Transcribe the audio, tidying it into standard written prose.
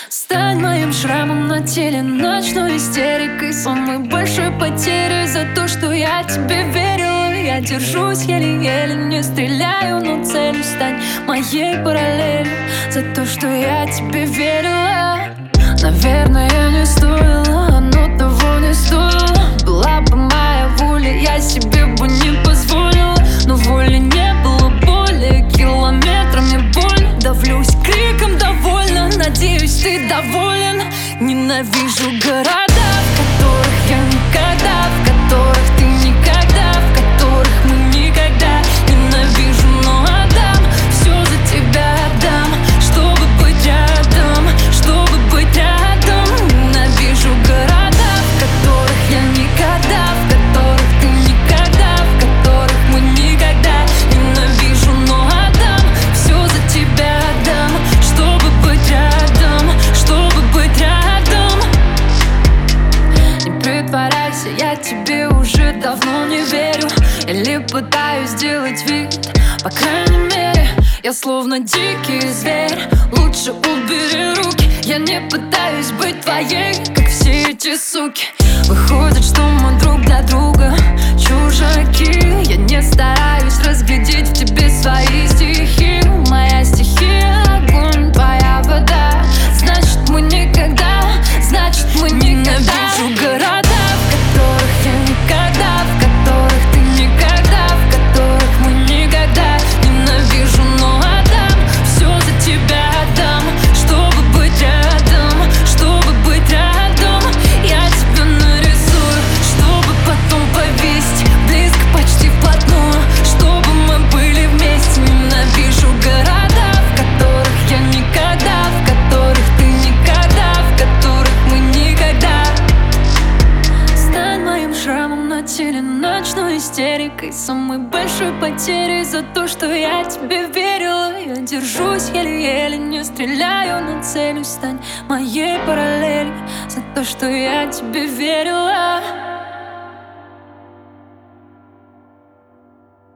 Стань моим шрамом на теле, ночной истерикой, самой большой потерей за то, что я тебе верила. Я держусь еле-еле, не стреляю, но целью стань моей параллелью за то, что я тебе верила. Наверное, не стоило, оно того не стоило. Была бы моя воля, я себе бы не позволила, но воли не было, боли километрами боль. Давлюсь криком довольно, надеюсь, ты доволен. Ненавижу города, в которых я никогда, в которых ты никогда, в которых мы никогда. Ненавижу, но отдам, все за тебя отдам, чтобы быть рядом, чтобы быть рядом. Ненавижу города, в которых я никогда, в которых ты никогда, в которых мы никогда. Ненавижу, но отдам, все за тебя отдам, чтобы быть рядом, чтобы быть рядом. Не притворяйся, я тебе уже давно не верю, или пытаюсь сделать вид. По крайней мере, я словно дикий зверь. Лучше убери руки, я не пытаюсь быть твоей, как все эти суки. Выходит, что мы друг для друга чужаки. Я не стараюсь разглядеть в тебе свои стихи. Моя стихия — огонь, твоя вода. Значит, мы никогда, значит, мы никогда. Ненавижу города, в которых я никогда, в которых ты никогда, в которых мы никогда. Ненавижу, но отдам, все за тебя отдам, чтобы быть рядом, чтобы быть рядом. Я тебя нарисую, чтобы потом повесить близко, почти вплотную, чтобы мы были вместе. Ненавижу города, в которых я никогда, в которых ты никогда, в которых мы никогда. Стань моим шрамом на теле, ночной истерикой, самой большой потерей за то, что я тебе верила. Я держусь еле-еле, не стреляю, но целью стань моей параллелью за то, что я тебе верила.